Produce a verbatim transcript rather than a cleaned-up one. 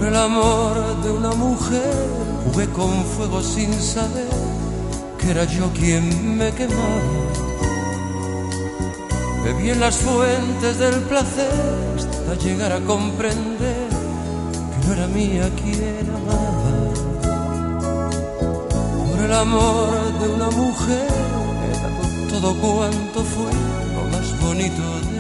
el amor de una mujer jugué con fuego sin saber que era yo quien me quemaba. Bebí en las fuentes del placer hasta llegar a comprender que no era mía quien amaba. Por el amor de una mujer he dado todo cuanto fue lo más bonito de